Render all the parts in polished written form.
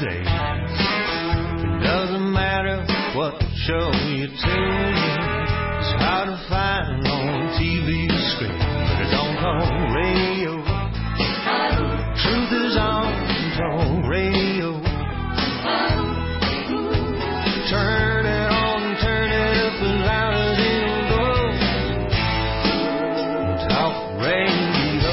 days. It doesn't matter what show you tune in. It's hard to find on TV screen, but it's on talk radio. Truth is on talk radio. Turn it on, turn it up as loud as it'll go. Talk radio.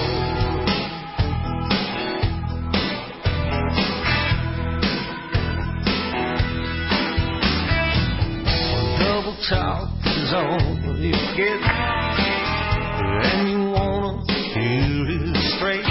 Double talk is all you get, and you wanna hear it straight.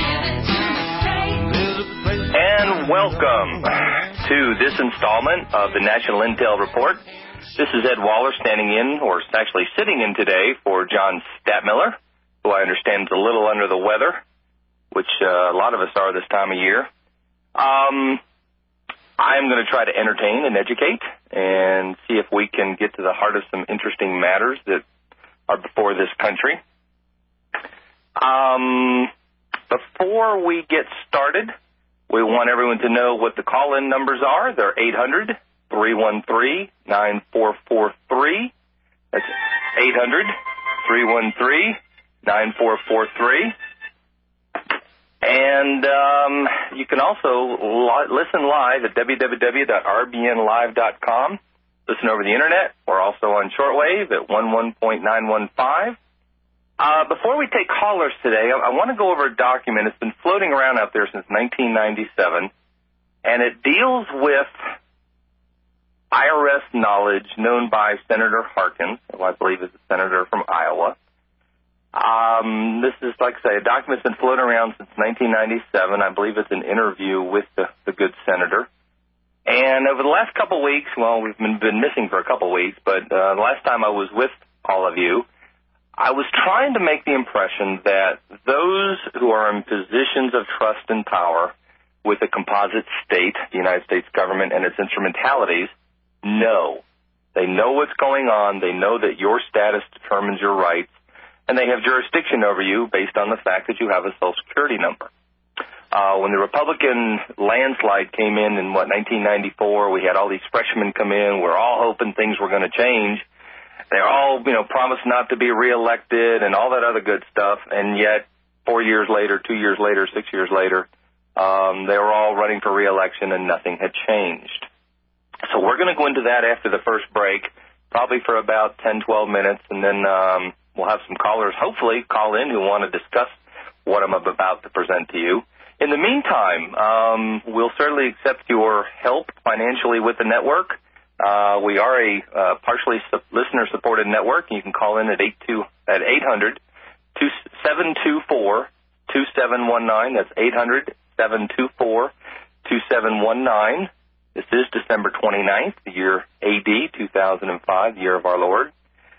And welcome to this installment of the National Intel Report. This is Ed Waller standing in, or actually sitting in today, for John Stadtmiller, who I understand is a little under the weather, which a lot of us are this time of year. I'm going to try to entertain and educate and see if we can get to the heart of some interesting matters that are before this country. Before we get started, we want everyone to know what the call-in numbers are. They're 800-313-9443. That's 800-313-9443. And you can also listen live at www.rbnlive.com. Listen over the Internet. We're also on shortwave at 11.915. Before we take callers today, I want to go over a document that's been floating around out there since 1997, and it deals with IRS knowledge known by Senator Harkins, who I believe is a senator from Iowa. This is, like I say, a document that's been floating around since 1997. I believe it's an interview with the good senator. And over the last couple of weeks, well, we've been missing for a couple of weeks, but the last time I was with all of you, I was trying to make the impression that those who are in positions of trust and power with the composite state, the United States government, and its instrumentalities, know. They know what's going on. They know that your status determines your rights, and they have jurisdiction over you based on the fact that you have a Social Security number. When the Republican landslide came in 1994, we had all these freshmen come in. We're all hoping things were going to change. They all, promised not to be reelected and all that other good stuff, and yet 4 years later, 2 years later, 6 years later, they were all running for reelection and nothing had changed. So we're going to go into that after the first break, probably for about 10, 12 minutes, and then we'll have some callers hopefully call in who want to discuss what I'm about to present to you. In the meantime, we'll certainly accept your help financially with the network. We are a partially listener-supported network. You can call in at 800-724-2719. That's 800-724-2719. This is December 29th, the year A.D., 2005, the year of our Lord.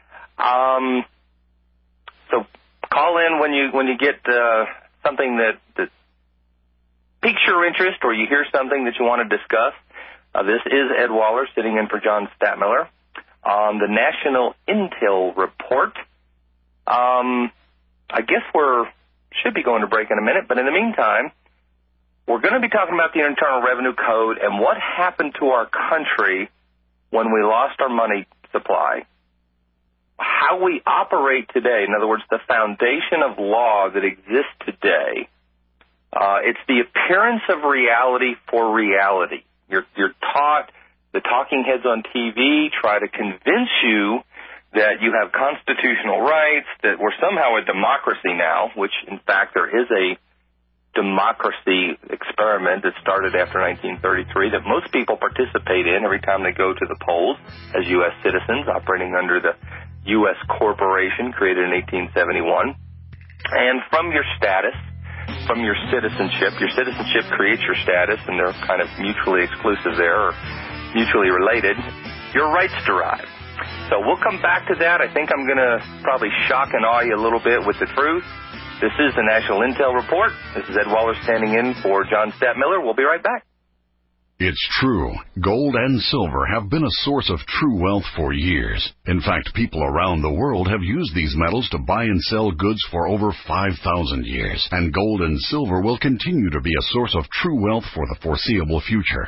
So call in when you get something that piques your interest, or you hear something that you want to discuss. This is Ed Waller sitting in for John Stadtmiller on the National Intel Report. I guess should be going to break in a minute, but in the meantime, we're going to be talking about the Internal Revenue Code and what happened to our country when we lost our money supply. How we operate today, in other words, the foundation of law that exists today. It's the appearance of reality for reality. You're taught, the talking heads on TV try to convince you that you have constitutional rights, that we're somehow a democracy now, which, in fact, there is a democracy experiment that started after 1933 that most people participate in every time they go to the polls as U.S. citizens operating under the U.S. corporation created in 1871. And from your status, from your citizenship creates your status, and they're kind of mutually exclusive there, or mutually related. Your rights derive. So we'll come back to that. I think I'm going to probably shock and awe you a little bit with the truth. This is the National Intel Report. This is Ed Waller standing in for John Stadtmiller. We'll be right back. It's true. Gold and silver have been a source of true wealth for years. In fact, people around the world have used these metals to buy and sell goods for over 5,000 years. And gold and silver will continue to be a source of true wealth for the foreseeable future.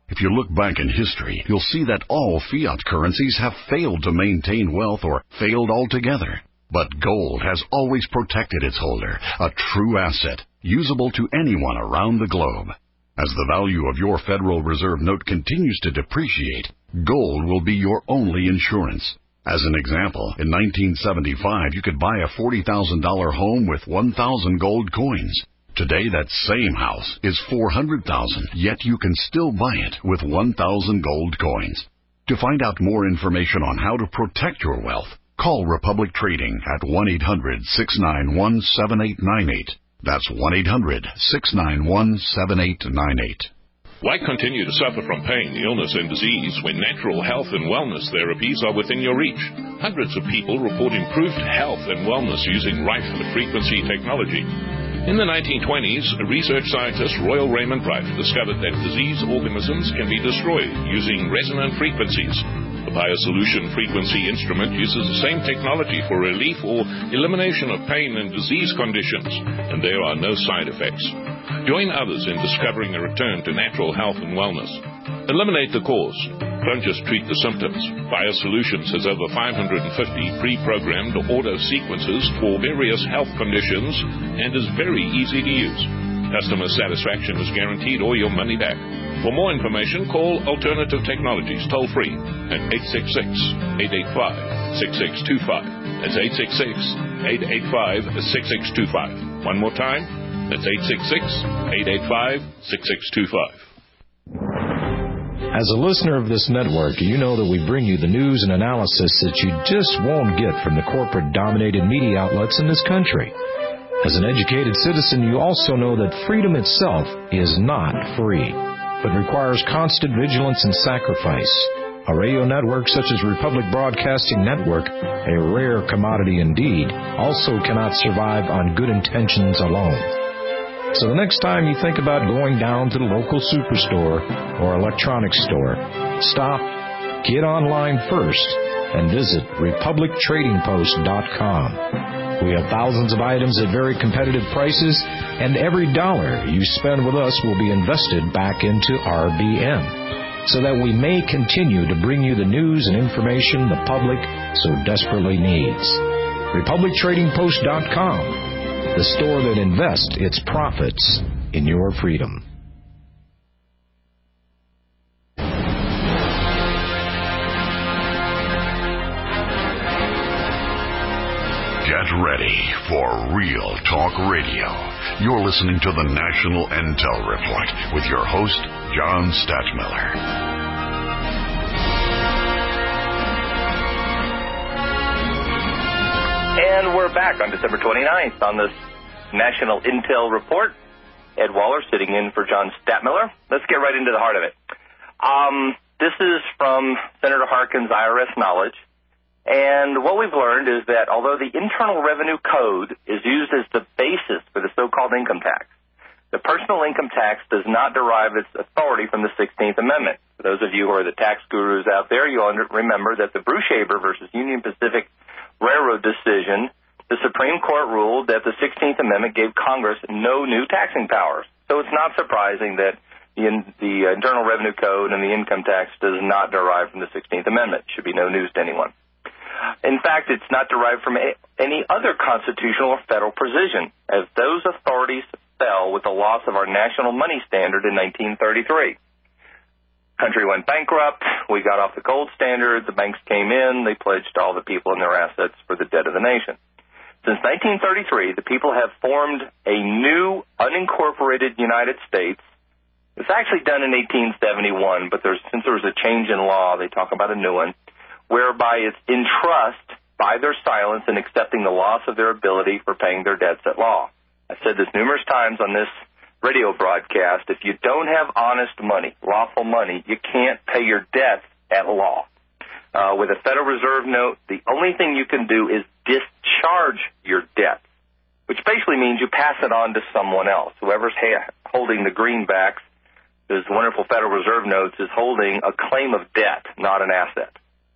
If you look back in history, you'll see that all fiat currencies have failed to maintain wealth or failed altogether. But gold has always protected its holder, a true asset, usable to anyone around the globe. As the value of your Federal Reserve note continues to depreciate, gold will be your only insurance. As an example, in 1975, you could buy a $40,000 home with 1,000 gold coins. Today, that same house is $400,000, yet you can still buy it with 1,000 gold coins. To find out more information on how to protect your wealth, call Republic Trading at 1-800-691-7898. That's 1-800-691-7898. Why continue to suffer from pain, illness, and disease when natural health and wellness therapies are within your reach? Hundreds of people report improved health and wellness using Rife-frequency technology. In the 1920s, research scientist Royal Raymond Rife discovered that disease organisms can be destroyed using resonant frequencies. The BioSolution frequency instrument uses the same technology for relief or elimination of pain and disease conditions, and there are no side effects. Join others in discovering a return to natural health and wellness. Eliminate the cause. Don't just treat the symptoms. BioSolutions has over 550 pre-programmed auto sequences for various health conditions and is very easy to use. Customer satisfaction is guaranteed or your money back. For more information, call Alternative Technologies toll-free at 866-885-6625. That's 866-885-6625. One more time, that's 866-885-6625. As a listener of this network, you know that we bring you the news and analysis that you just won't get from the corporate-dominated media outlets in this country. As an educated citizen, you also know that freedom itself is not free, but requires constant vigilance and sacrifice. A radio network such as Republic Broadcasting Network, a rare commodity indeed, also cannot survive on good intentions alone. So the next time you think about going down to the local superstore or electronics store, stop, get online first, and visit RepublicTradingPost.com. We have thousands of items at very competitive prices, and every dollar you spend with us will be invested back into RBN, so that we may continue to bring you the news and information the public so desperately needs. RepublicTradingPost.com, the store that invests its profits in your freedom. Get ready for Real Talk Radio. You're listening to the National Intel Report with your host, John Stachmiller. And we're back on December 29th on this National Intel Report. Ed Waller sitting in for John Stachmiller. Let's get right into the heart of it. This is from Senator Harkin's IRS Knowledge. And what we've learned is that although the Internal Revenue Code is used as the basis for the so-called income tax, the personal income tax does not derive its authority from the 16th Amendment. For those of you who are the tax gurus out there, you'll remember that the Brushaber versus Union Pacific Railroad decision, the Supreme Court ruled that the 16th Amendment gave Congress no new taxing powers. So it's not surprising that the Internal Revenue Code and the income tax does not derive from the 16th Amendment. It should be no news to anyone. In fact, it's not derived from any other constitutional or federal provision, as those authorities fell with the loss of our national money standard in 1933. Country went bankrupt, we got off the gold standard, the banks came in, they pledged all the people and their assets for the debt of the nation. Since 1933, the people have formed a new unincorporated United States. It was actually done in 1871, but since there was a change in law, they talk about a new one, whereby it's in trust by their silence in accepting the loss of their ability for paying their debts at law. I've said this numerous times on this radio broadcast. If you don't have honest money, lawful money, you can't pay your debts at law. With a Federal Reserve note, the only thing you can do is discharge your debt, which basically means you pass it on to someone else. Whoever's holding the greenbacks, those wonderful Federal Reserve notes, is holding a claim of debt, not an asset.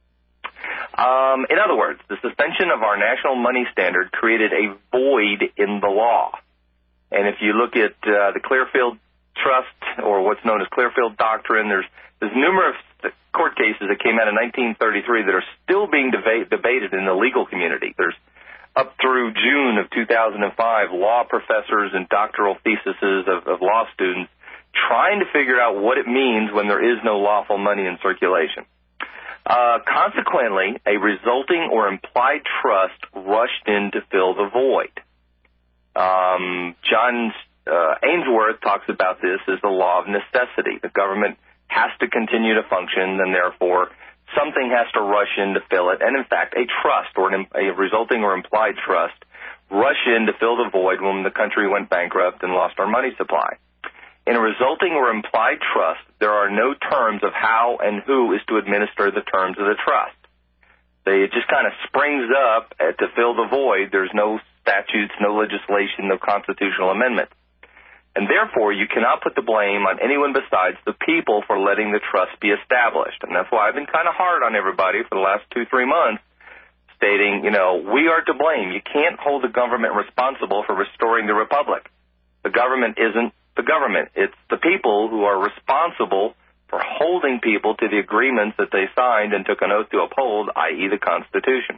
In other words, the suspension of our national money standard created a void in the law. And if you look at the Clearfield trust, or what's known as Clearfield Doctrine. There's numerous court cases that came out in 1933 that are still being debated in the legal community. There's up through June of 2005, law professors and doctoral theses of law students trying to figure out what it means when there is no lawful money in circulation. Consequently, a resulting or implied trust rushed in to fill the void. John Ainsworth talks about this as the law of necessity. The government has to continue to function, and therefore something has to rush in to fill it. And in fact, a trust or a resulting or implied trust rushed in to fill the void when the country went bankrupt and lost our money supply. In a resulting or implied trust, there are no terms of how and who is to administer the terms of the trust. It just kind of springs up to fill the void. There's no statutes, no legislation, no constitutional amendment. And therefore, you cannot put the blame on anyone besides the people for letting the trust be established. And that's why I've been kind of hard on everybody for the last 2-3 months, stating, we are to blame. You can't hold the government responsible for restoring the republic. The government isn't the government. It's the people who are responsible for holding people to the agreements that they signed and took an oath to uphold, i.e. the Constitution.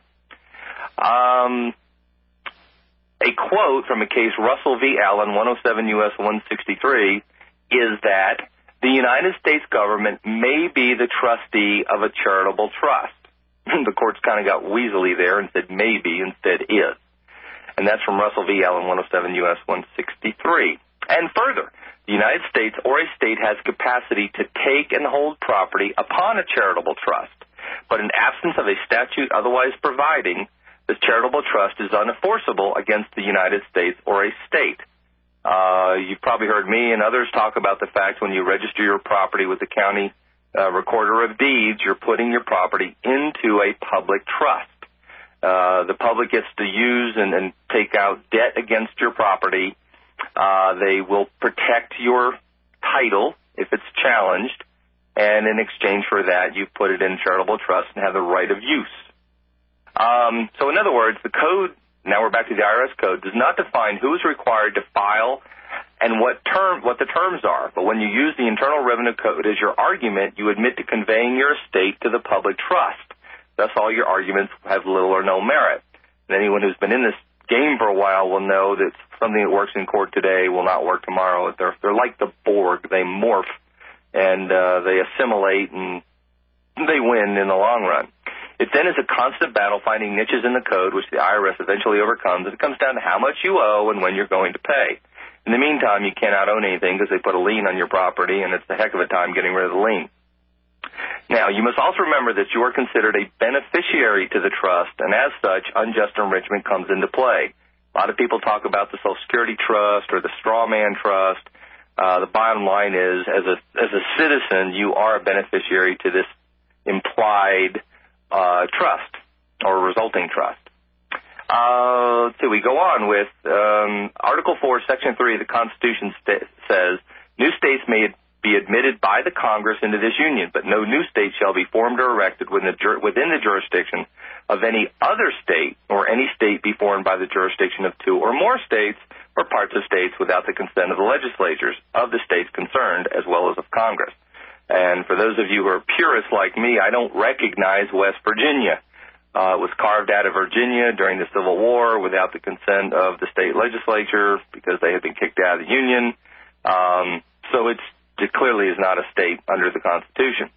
A quote from a case, Russell v. Allen, 107 U.S. 163, is that the United States government may be the trustee of a charitable trust. The courts kind of got weaselly there and said maybe instead is. And that's from Russell v. Allen, 107 U.S. 163. And further, the United States or a state has capacity to take and hold property upon a charitable trust, but in absence of a statute otherwise providing, the charitable trust is unenforceable against the United States or a state. You've probably heard me and others talk about the fact when you register your property with the county recorder of deeds, you're putting your property into a public trust. The public gets to use and take out debt against your property. They will protect your title if it's challenged, and in exchange for that, you put it in charitable trust and have the right of use. So in other words, the code, now we're back to the IRS code, does not define who is required to file and what the terms are. But when you use the Internal Revenue Code as your argument, you admit to conveying your estate to the public trust. Thus, all your arguments have little or no merit. And anyone who's been in this game for a while will know that something that works in court today will not work tomorrow. They're like the Borg. They morph, and they assimilate, and they win in the long run. It then is a constant battle finding niches in the code, which the IRS eventually overcomes, and it comes down to how much you owe and when you're going to pay. In the meantime, you cannot own anything because they put a lien on your property, and it's a heck of a time getting rid of the lien. Now, you must also remember that you are considered a beneficiary to the trust, and as such, unjust enrichment comes into play. A lot of people talk about the Social Security Trust or the straw man trust. The bottom line is, as a citizen, you are a beneficiary to this implied trust or resulting trust. So we go on with Article 4, Section 3 of the Constitution says, new states may be admitted by the Congress into this union, but no new state shall be formed or erected within the jurisdiction of any other state, or any state be formed by the jurisdiction of two or more states or parts of states without the consent of the legislatures of the states concerned, as well as of Congress. And for those of you who are purists like me, I don't recognize West Virginia. It was carved out of Virginia during the Civil War without the consent of the state legislature because they had been kicked out of the Union. So it clearly is not a state under the Constitution.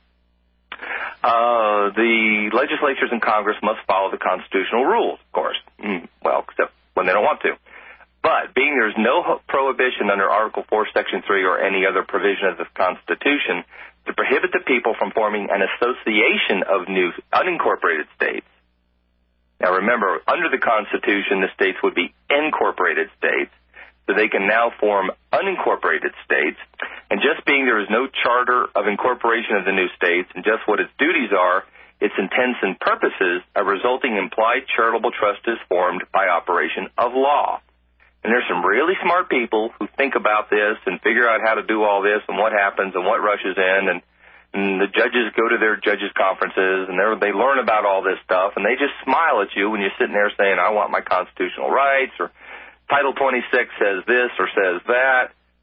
The legislatures and Congress must follow the constitutional rules, of course. Well, except when they don't want to. But being there's no prohibition under Article 4, Section 3, or any other provision of the Constitution to prohibit the people from forming an association of new unincorporated states. Now remember, under the Constitution, the states would be incorporated states, so they can now form unincorporated states. And just being there is no charter of incorporation of the new states and just what its duties are, its intents and purposes, a resulting implied charitable trust is formed by operation of law. And there's some really smart people who think about this and figure out how to do all this and what happens and what rushes in. And the judges go to their judges' conferences and they learn about all this stuff. And they just smile at you when you're sitting there saying, I want my constitutional rights, or Title 26 says this or says that.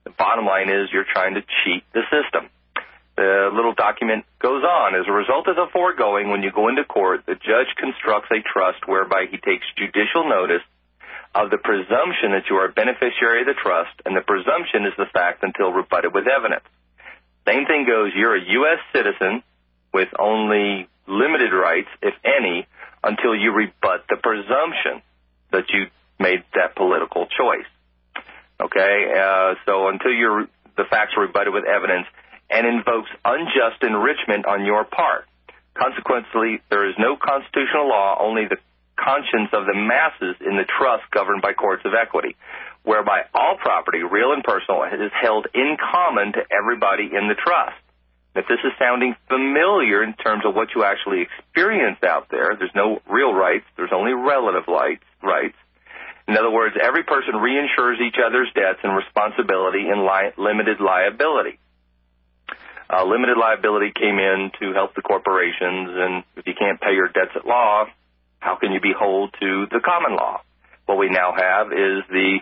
The bottom line is you're trying to cheat the system. The little document goes on. As a result of the foregoing, when you go into court, the judge constructs a trust whereby he takes judicial notice of the presumption that you are a beneficiary of the trust, and the presumption is the fact until rebutted with evidence. Same thing goes, you're a U.S. citizen with only limited rights, if any, until you rebut the presumption that you made that political choice. Okay? So until the facts are rebutted with evidence, and invokes unjust enrichment on your part. Consequently, there is no constitutional law, only the conscience of the masses in the trust governed by courts of equity, whereby all property, real and personal, is held in common to everybody in the trust. If this is sounding familiar in terms of what you actually experience out there, there's no real rights, there's only relative rights. In other words, every person reinsures each other's debts and responsibility in limited liability. Limited liability came in to help the corporations, and if you can't pay your debts at law, how can you be held to the common law? What we now have is the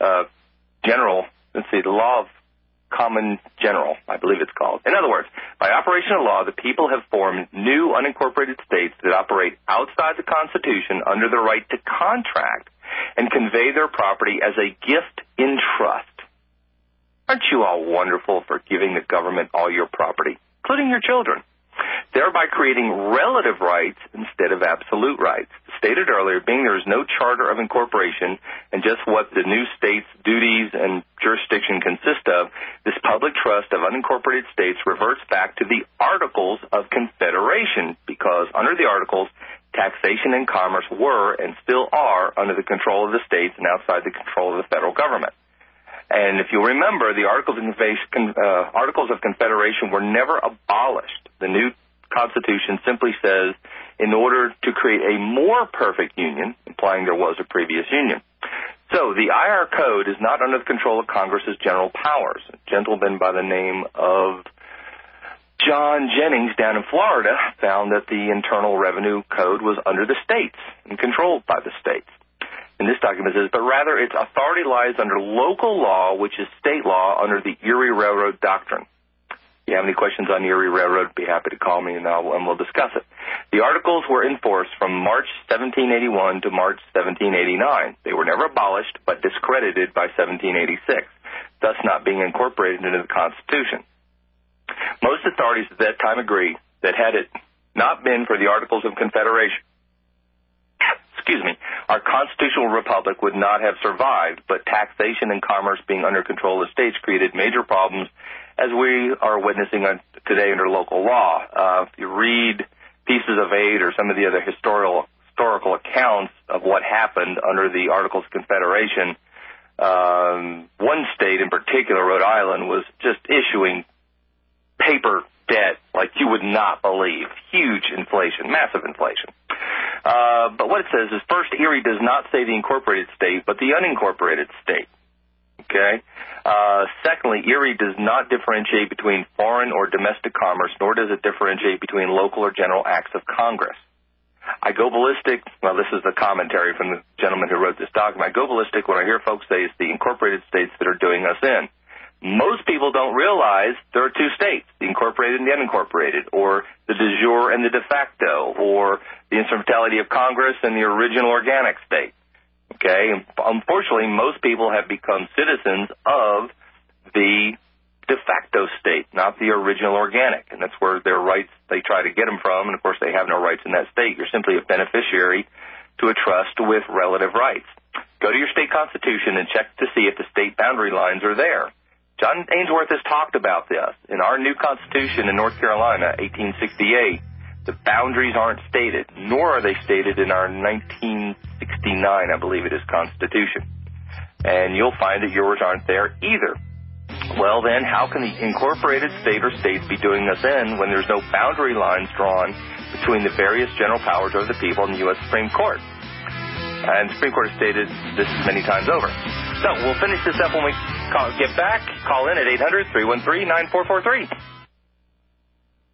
the law of common general, I believe it's called. In other words, by operation of law, the people have formed new unincorporated states that operate outside the Constitution under the right to contract and convey their property as a gift in trust. Aren't you all wonderful for giving the government all your property, including your children, thereby creating relative rights instead of absolute rights? Stated earlier, being there is no charter of incorporation and just what the new state's duties and jurisdiction consist of, this public trust of unincorporated states reverts back to the Articles of Confederation, because under the Articles, taxation and commerce were and still are under the control of the states and outside the control of the federal government. And if you remember, the Articles of Confederation were never abolished. The new Constitution simply says, in order to create a more perfect union, implying there was a previous union. So the IR Code is not under the control of Congress's general powers. A gentleman by the name of John Jennings down in Florida found that the Internal Revenue Code was under the states and controlled by the states. And this document says, but rather its authority lies under local law, which is state law under the Erie Railroad Doctrine. If you have any questions on Erie Railroad, be happy to call me and we'll discuss it. The Articles were enforced from March 1781 to March 1789. They were never abolished, but discredited by 1786, thus not being incorporated into the Constitution. Most authorities at that time agree that had it not been for the Articles of Confederation, our constitutional republic would not have survived, but taxation and commerce being under control of the states created major problems, as we are witnessing today under local law. If you read Pieces of Aid or some of the other historical accounts of what happened under the Articles of Confederation, one state in particular, Rhode Island, was just issuing paper debt like you would not believe. Huge inflation, massive inflation. But what it says is, first, Erie does not say the incorporated state, but the unincorporated state. Okay? Secondly, Erie does not differentiate between foreign or domestic commerce, nor does it differentiate between local or general acts of Congress. I go ballistic, well, this is the commentary from the gentleman who wrote this document. I go ballistic when I hear folks say it's the incorporated states that are doing us in. Most people don't realize there are two states, the incorporated and the unincorporated, or the de jure and the de facto, or the instrumentality of Congress and the original organic state. Okay? Unfortunately, most people have become citizens of the de facto state, not the original organic, and that's where their rights, they try to get them from, and of course they have no rights in that state. You're simply a beneficiary to a trust with relative rights. Go to your state constitution and check to see if the state boundary lines are there. John Ainsworth has talked about this. In our new Constitution in North Carolina, 1868, the boundaries aren't stated, nor are they stated in our 1969, I believe it is, Constitution. And you'll find that yours aren't there either. Well, then, how can the incorporated state or states be doing us in when there's no boundary lines drawn between the various general powers of the people in the U.S. Supreme Court? And the Supreme Court has stated this many times over. So we'll finish this up when we get back. Call in at 800-313-9443.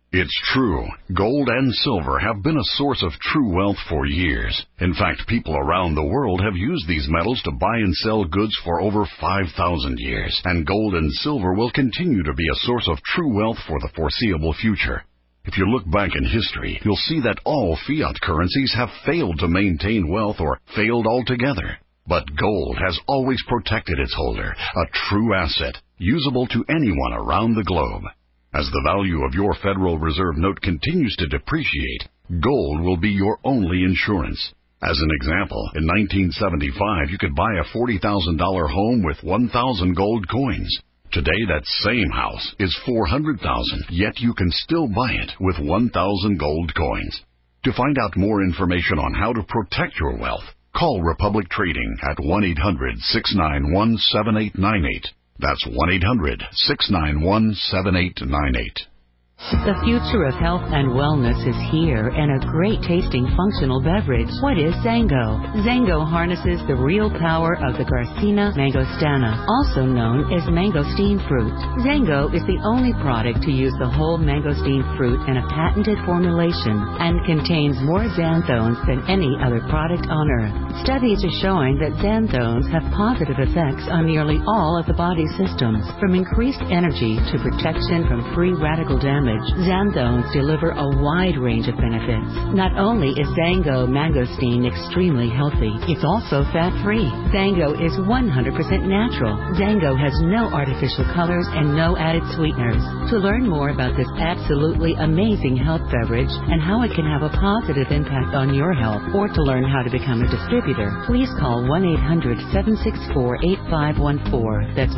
It's true. Gold and silver have been a source of true wealth for years. In fact, people around the world have used these metals to buy and sell goods for over 5,000 years, and gold and silver will continue to be a source of true wealth for the foreseeable future. If you look back in history, you'll see that all fiat currencies have failed to maintain wealth or failed altogether. But gold has always protected its holder, a true asset, usable to anyone around the globe. As the value of your Federal Reserve note continues to depreciate, gold will be your only insurance. As an example, in 1975, you could buy a $40,000 home with 1,000 gold coins. Today, that same house is $400,000, yet you can still buy it with 1,000 gold coins. To find out more information on how to protect your wealth, call Republic Trading at 1-800-691-7898. That's 1-800-691-7898. The future of health and wellness is here, and a great tasting functional beverage. What is Zango? Zango harnesses the real power of the Garcinia mangostana, also known as mangosteen fruit. Zango is the only product to use the whole mangosteen fruit in a patented formulation and contains more xanthones than any other product on earth. Studies are showing that xanthones have positive effects on nearly all of the body systems, from increased energy to protection from free radical damage. Xanthones deliver a wide range of benefits. Not only is Zango mangosteen extremely healthy, it's also fat-free. Zango is 100% natural. Zango has no artificial colors and no added sweeteners. To learn more about this absolutely amazing health beverage and how it can have a positive impact on your health, or to learn how to become a distributor, please call 1-800-764-8514. That's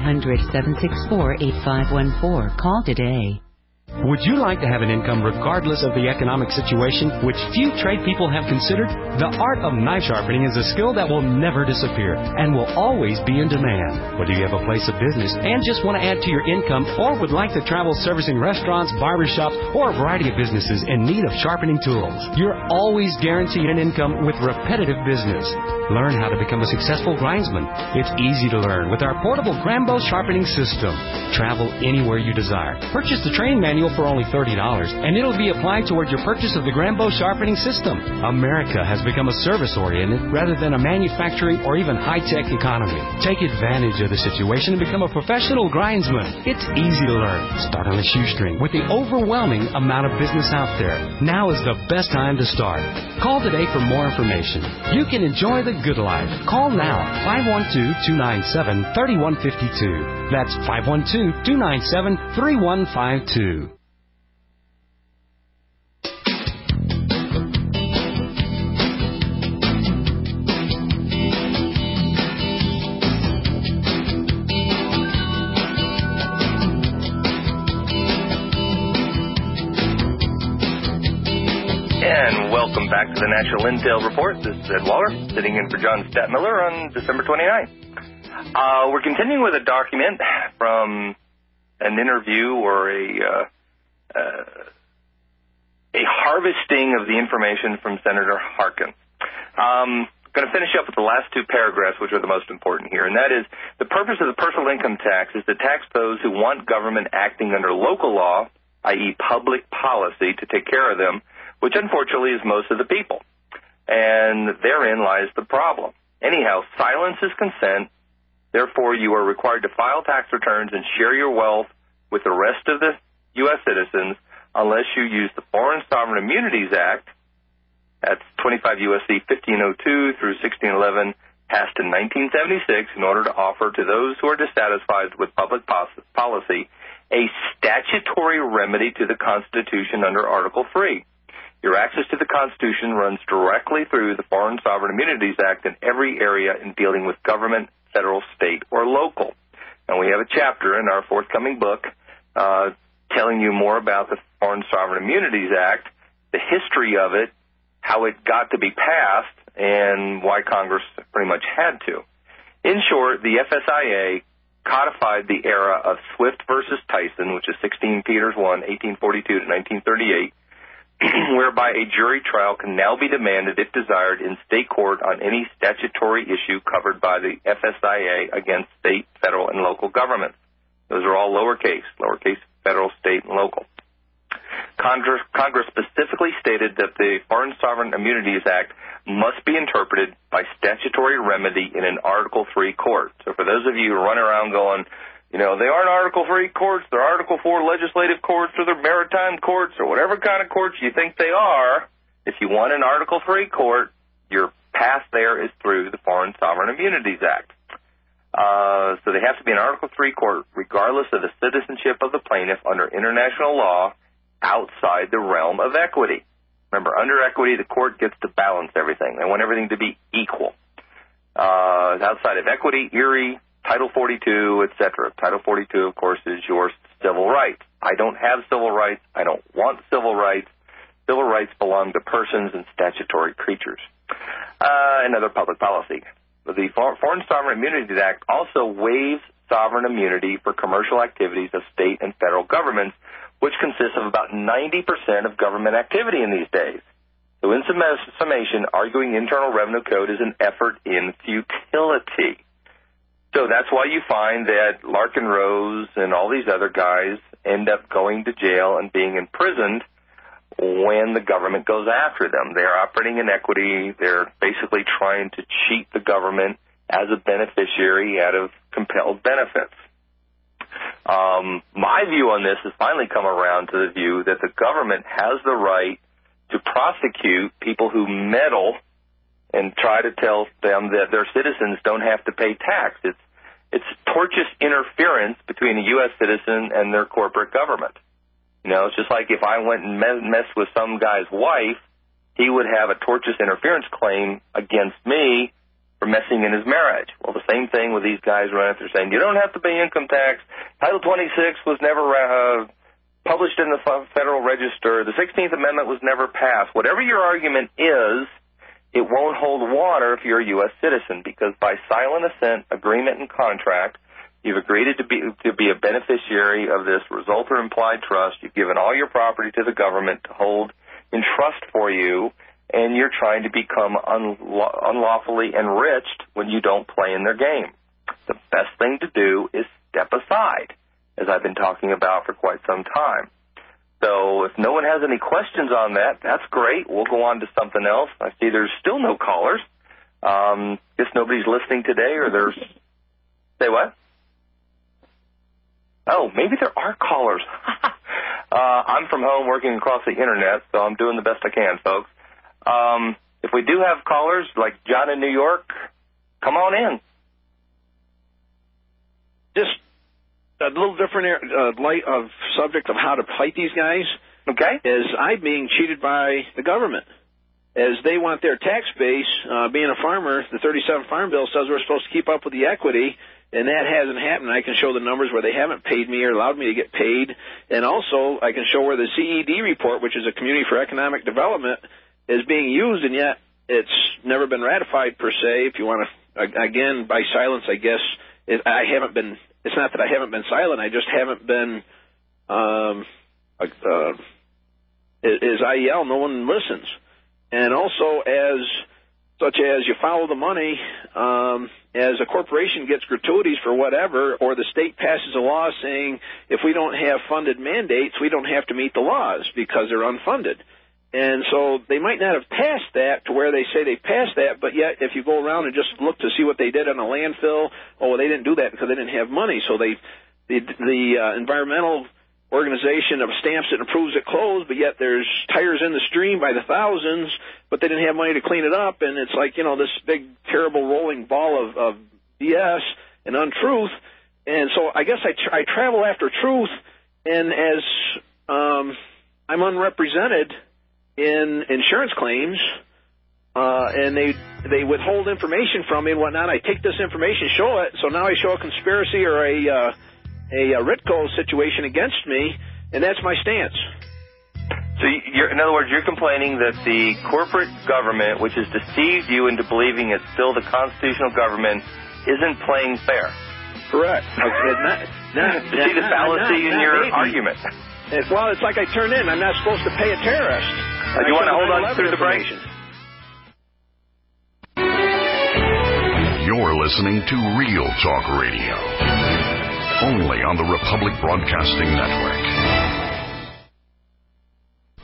1-800-764-8514. Call today. Would you like to have an income regardless of the economic situation, which few trade people have considered? The art of knife sharpening is a skill that will never disappear and will always be in demand. Whether you have a place of business and just want to add to your income, or would like to travel servicing restaurants, barbershops, or a variety of businesses in need of sharpening tools, you're always guaranteed an income with repetitive business. Learn how to become a successful grindsman. It's easy to learn with our portable Grambo sharpening system. Travel anywhere you desire. Purchase the training manual for only $30, and it'll be applied toward your purchase of the Grambo sharpening system. America has become a service-oriented rather than a manufacturing or even high-tech economy. Take advantage of the situation and become a professional grindsman. It's easy to learn. Start on a shoestring with the overwhelming amount of business out there. Now is the best time to start. Call today for more information. You can enjoy the good life. Call now, 512-297-3152. That's 512-297-3152. And welcome back to the National Intel Report. This is Ed Waller, sitting in for John Stadtmiller on December 29th. We're continuing with a document from an interview or a harvesting of the information from Senator Harkin. Going to finish up with the last two paragraphs, which are the most important here, and that is, the purpose of the personal income tax is to tax those who want government acting under local law, i.e. public policy, to take care of them, which unfortunately is most of the people. And therein lies the problem. Anyhow, silence is consent. Therefore, you are required to file tax returns and share your wealth with the rest of the U.S. citizens unless you use the Foreign Sovereign Immunities Act, that's 25 U.S.C. 1502 through 1611, passed in 1976, in order to offer to those who are dissatisfied with public policy a statutory remedy to the Constitution under Article 3. Your access to the Constitution runs directly through the Foreign Sovereign Immunities Act in every area in dealing with government, federal, state, or local. And we have a chapter in our forthcoming book telling you more about the Foreign Sovereign Immunities Act, the history of it, how it got to be passed, and why Congress pretty much had to. In short, the FSIA codified the era of Swift versus Tyson, which is 16 Peters 1, 1842 to 1938, whereby a jury trial can now be demanded, if desired, in state court on any statutory issue covered by the FSIA against state, federal, and local governments. Those are all lowercase, federal, state, and local. Congress specifically stated that the Foreign Sovereign Immunities Act must be interpreted by statutory remedy in an Article III court. So for those of you who run around going, they aren't Article III courts, they're Article IV legislative courts, or they're maritime courts, or whatever kind of courts you think they are, if you want an Article III court, your path there is through the Foreign Sovereign Immunities Act. So they have to be an Article III court, regardless of the citizenship of the plaintiff under international law outside the realm of equity. Remember, under equity, the court gets to balance everything. They want everything to be equal. Outside of equity, Erie, Title 42, etc. Title 42, of course, is your civil rights. I don't have civil rights. I don't want civil rights. Civil rights belong to persons and statutory creatures. Another public policy. The Foreign Sovereign Immunities Act also waives sovereign immunity for commercial activities of state and federal governments, which consists of about 90% of government activity in these days. So in summation, arguing the Internal Revenue Code is an effort in futility. So that's why you find that Larkin Rose and all these other guys end up going to jail and being imprisoned when the government goes after them. They're operating in equity. They're basically trying to cheat the government as a beneficiary out of compelled benefits. My view on this has finally come around to the view that the government has the right to prosecute people who meddle and try to tell them that their citizens don't have to pay tax. It's tortious interference between a U.S. citizen and their corporate government. It's just like if I went and messed with some guy's wife, he would have a tortious interference claim against me for messing in his marriage. Well, the same thing with these guys running through saying, you don't have to pay income tax. Title 26 was never published in the Federal Register. The 16th Amendment was never passed. Whatever your argument is, it won't hold water if you're a U.S. citizen, because by silent assent, agreement, and contract, you've agreed to be a beneficiary of this result or implied trust. You've given all your property to the government to hold in trust for you, and you're trying to become unlawfully enriched when you don't play in their game. The best thing to do is step aside, as I've been talking about for quite some time. So if no one has any questions on that, that's great. We'll go on to something else. I see there's still no callers. Guess nobody's listening today, or there's... Say what? Oh, maybe there are callers. I'm from home working across the Internet, so I'm doing the best I can, folks. If we do have callers, like John in New York, come on in. Just a little different light of subject of how to fight these guys. Okay. Is I'm being cheated by the government. As they want their tax base, being a farmer, the 37 Farm Bill says we're supposed to keep up with the equity, and that hasn't happened. I can show the numbers where they haven't paid me or allowed me to get paid. And also, I can show where the CED report, which is a Community for Economic Development, is being used, and yet it's never been ratified per se. If you want to, again, by silence, I guess, I haven't been, it's not that I haven't been silent, I just haven't been, as I yell, no one listens. And also, such as you follow the money, as a corporation gets gratuities for whatever, or the state passes a law saying if we don't have funded mandates, we don't have to meet the laws because they're unfunded. And so they might not have passed that to where they say they passed that, but yet if you go around and just look to see what they did on a landfill, well, they didn't do that because they didn't have money. So the environmental organization of stamps it and approves it closed, but yet there's tires in the stream by the thousands, but they didn't have money to clean it up, and it's like, this big, terrible rolling ball of BS and untruth. And so I guess I travel after truth, and as I'm unrepresented in insurance claims, and they withhold information from me and whatnot, I take this information, show it, so now I show a conspiracy or a RITCO situation against me, and that's my stance. So, in other words, you're complaining that the corporate government, which has deceived you into believing it's still the constitutional government, isn't playing fair. Correct. See the fallacy in your argument. Well, it's like I turned in. I'm not supposed to pay a terrorist. Do you want to hold on through the break? You're listening to Real Talk Radio, only on the Republic Broadcasting Network.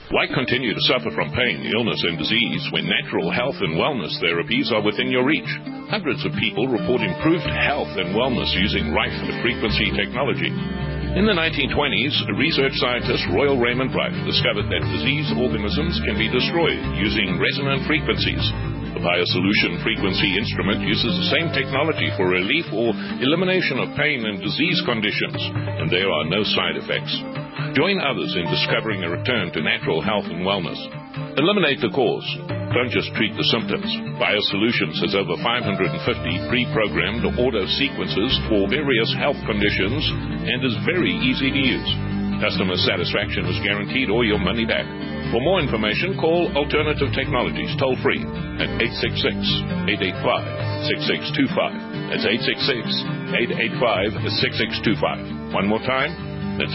Why continue to suffer from pain, illness, and disease when natural health and wellness therapies are within your reach? Hundreds of people report improved health and wellness using Rife frequency technology. In the 1920s, research scientist Royal Raymond Rife discovered that diseased organisms can be destroyed using resonant frequencies. The BioSolution frequency instrument uses the same technology for relief or elimination of pain and disease conditions, and there are no side effects. Join others in discovering a return to natural health and wellness. Eliminate the cause. Don't just treat the symptoms. BioSolutions has over 550 pre-programmed auto sequences for various health conditions and is very easy to use. Customer satisfaction is guaranteed or your money back. For more information, call Alternative Technologies toll-free at 866-885-6625. That's 866-885-6625. One more time. That's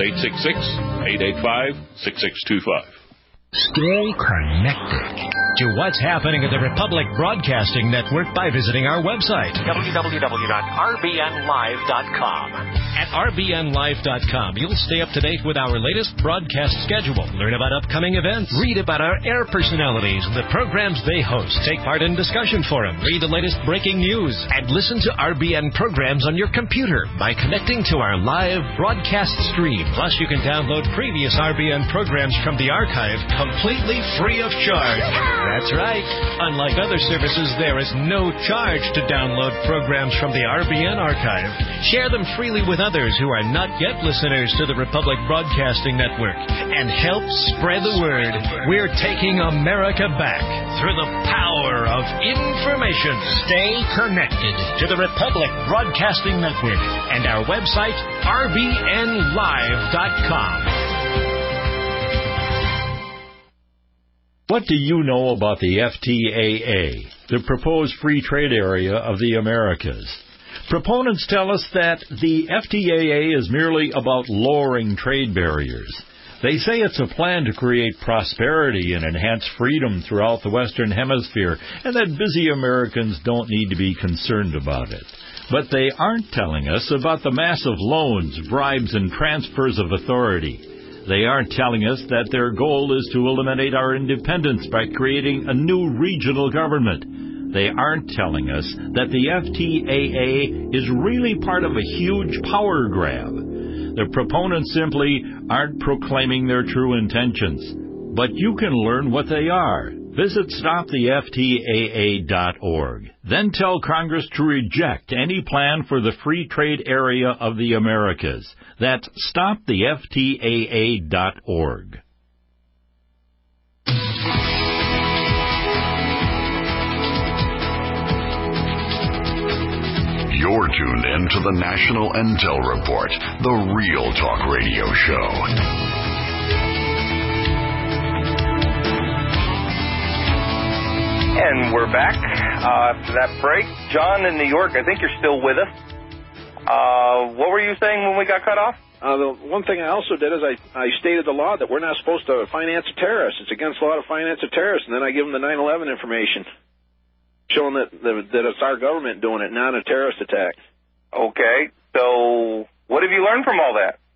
866-885-6625. Stay connected to what's happening at the Republic Broadcasting Network by visiting our website, www.rbnlive.com. At rbnlive.com, you'll stay up to date with our latest broadcast schedule, learn about upcoming events, read about our air personalities, the programs they host, take part in discussion forum, read the latest breaking news, and listen to RBN programs on your computer by connecting to our live broadcast stream. Plus, you can download previous RBN programs from the archive completely free of charge. That's right. Unlike other services, there is no charge to download programs from the RBN archive. Share them freely with others who are not yet listeners to the Republic Broadcasting Network and help spread the word. We're taking America back through the power of information. Stay connected to the Republic Broadcasting Network and our website, rbnlive.com. What do you know about the FTAA, the proposed free trade area of the Americas? Proponents tell us that the FTAA is merely about lowering trade barriers. They say it's a plan to create prosperity and enhance freedom throughout the Western Hemisphere, and that busy Americans don't need to be concerned about it. But they aren't telling us about the massive loans, bribes, and transfers of authority. They aren't telling us that their goal is to eliminate our independence by creating a new regional government. They aren't telling us that the FTAA is really part of a huge power grab. The proponents simply aren't proclaiming their true intentions. But you can learn what they are. Visit stoptheftaa.org. Then tell Congress to reject any plan for the free trade area of the Americas. That's stoptheftaa.org. You're tuned in to the National Intel Report, the Real Talk Radio Show. And we're back after that break. John in New York, I think you're still with us. What were you saying when we got cut off? The one thing I also did is I stated the law that we're not supposed to finance a terrorist. It's against the law to finance a terrorist, and then I give them the 9/11 information, showing that it's our government doing it, not a terrorist attack. Okay, so what have you learned from all that?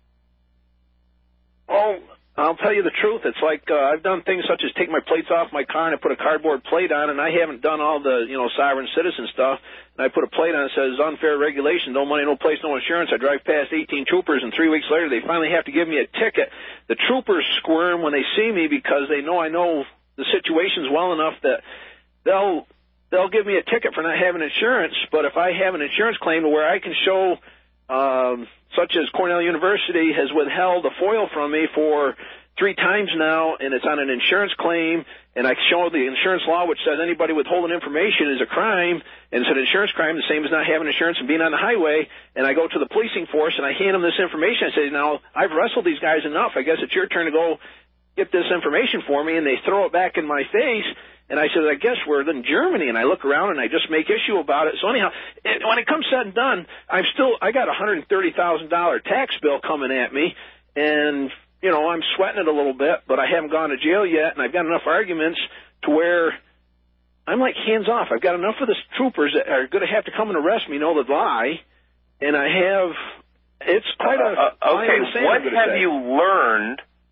Well, I'll tell you the truth. It's like I've done things such as take my plates off my car and I put a cardboard plate on, and I haven't done all the sovereign citizen stuff. And I put a plate on that says unfair regulation, no money, no place, no insurance. I drive past 18 troopers, and 3 weeks later they finally have to give me a ticket. The troopers squirm when they see me because they know I know the situation's well enough that they'll give me a ticket for not having insurance. But if I have an insurance claim to where I can show, such as Cornell University has withheld a FOIL from me for 3 times now, and it's on an insurance claim, and I show the insurance law which says anybody withholding information is a crime, and it's an insurance crime, the same as not having insurance and being on the highway, and I go to the policing force and I hand them this information. I say, now, I've wrestled these guys enough. I guess it's your turn to go get this information for me, and they throw it back in my face. And I said, I guess we're in Germany, and I look around and I just make issue about it. So anyhow, when it comes said and done, I got a $130,000 tax bill coming at me, and I'm sweating it a little bit, but I haven't gone to jail yet, and I've got enough arguments to where I'm like hands off. I've got enough of the troopers that are going to have to come and arrest me, know the lie, and it's quite a okay. What have you learned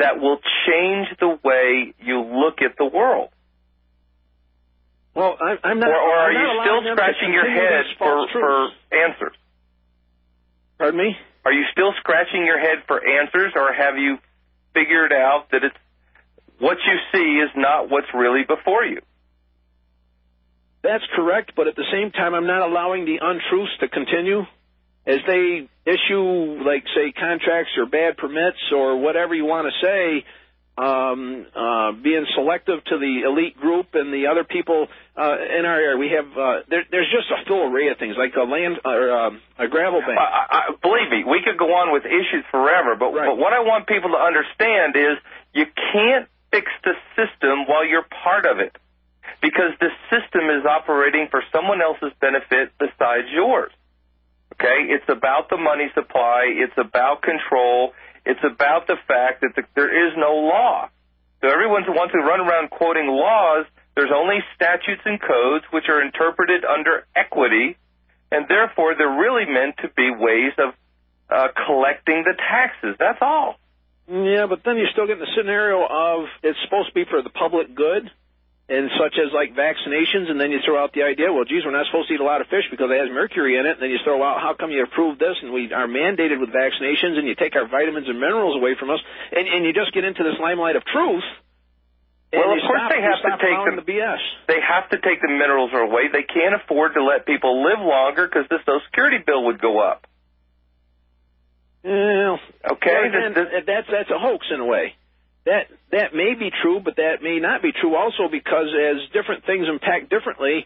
that will change the way you look at the world? Well, I'm not. Or are I'm you not still scratching your head for answers? Pardon me? Are you still scratching your head for answers, or have you figured out that it's what you see is not what's really before you? That's correct, but at the same time, I'm not allowing the untruths to continue. As they issue, like, say, contracts or bad permits or whatever you want to say, being selective to the elite group and the other people in our area. We have there's just a full array of things, like a land or a gravel bank. Believe me, we could go on with issues forever, but what I want people to understand is you can't fix the system while you're part of it, because the system is operating for someone else's benefit besides yours. Okay? It's about the money supply. It's about control. It's about the fact that there is no law. So everyone who wants to run around quoting laws, there's only statutes and codes which are interpreted under equity, and therefore they're really meant to be ways of collecting the taxes. That's all. Yeah, but then you still get the scenario of it's supposed to be for the public good, and such as like vaccinations, and then you throw out the idea, well, geez, we're not supposed to eat a lot of fish because it has mercury in it, and then you throw out, how come you approved this, and we are mandated with vaccinations, and you take our vitamins and minerals away from us, and you just get into this limelight of truth. Well, of course they have to take the BS. They have to take the minerals away. They can't afford to let people live longer because the Social Security bill would go up. Well, okay, that's a hoax in a way. That may be true, but that may not be true also, because as different things impact differently.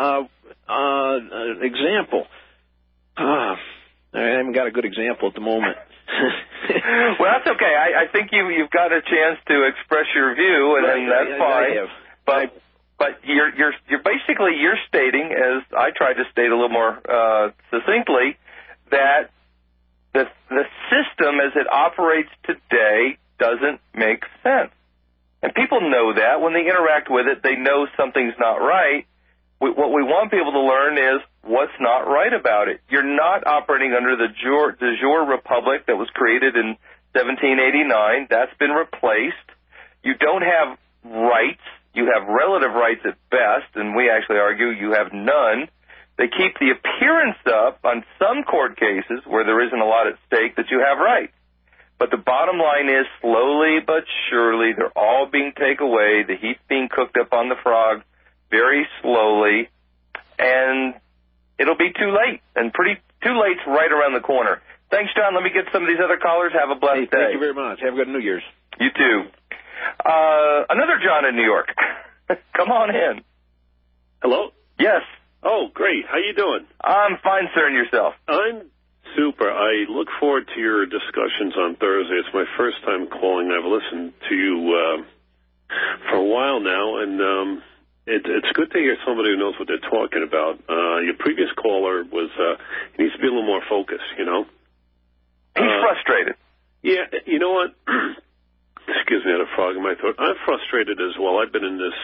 Example. I haven't got a good example at the moment. Well, that's okay. I think you've got a chance to express your view, and that's fine. But you're basically stating, as I tried to state a little more succinctly, that the system as it operates today doesn't make sense. And people know that. When they interact with it, they know something's not right. What we want people to learn is what's not right about it. You're not operating under the de jure republic that was created in 1789. That's been replaced. You don't have rights. You have relative rights at best, and we actually argue you have none. They keep the appearance up on some court cases where there isn't a lot at stake that you have rights. But the bottom line is, slowly but surely, they're all being taken away. The heat's being cooked up on the frog very slowly, and it'll be too late. And too late's right around the corner. Thanks, John. Let me get some of these other callers. Have a blessed day. Thank you very much. Have a good New Year's. You too. Another John in New York. Come on in. Hello? Yes. Oh, great. How you doing? I'm fine, sir, and yourself? I'm super. I look forward to your discussions on Thursday. It's my first time calling. I've listened to you for a while now, and it's good to hear somebody who knows what they're talking about. Your previous caller he needs to be a little more focused, you know? He's frustrated. Yeah, you know what? Excuse me, I had a frog in my throat. I'm frustrated as well. I've been in this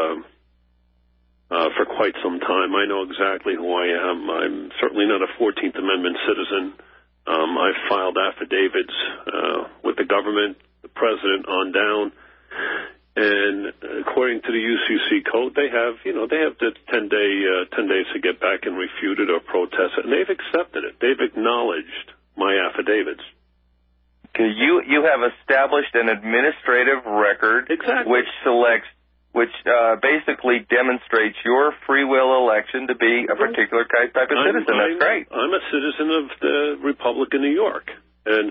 for quite some time. I know exactly who I am. I'm certainly not a 14th Amendment citizen. I've filed affidavits with the government, the president, on down. And according to the UCC code, they have the 10 days to get back and refute it or protest it, and they've accepted it. They've acknowledged my affidavits. Okay, you have established an administrative record, exactly, which basically demonstrates your free will election to be a particular type of citizen. That's great. I'm a citizen of the Republic of New York, and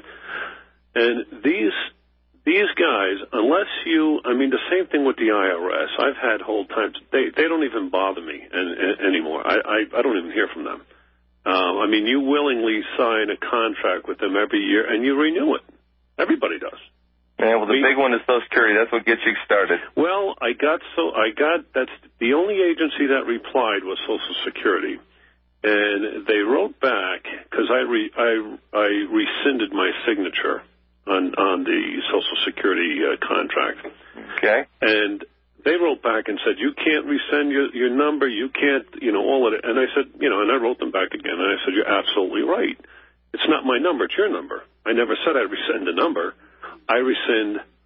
these guys, unless the same thing with the IRS. I've had whole times, they don't even bother me anymore. I don't even hear from them. You willingly sign a contract with them every year, and you renew it. Everybody does. Yeah, well, the big one is Social Security. That's what gets you started. Well, that's the only agency that replied was Social Security. And they wrote back, because I rescinded my signature on the Social Security contract. Okay. And they wrote back and said, you can't resend your number, you can't, all of it. And I said, and I wrote them back again, and I said, you're absolutely right. It's not my number, it's your number. I never said I'd rescind a number. I rescind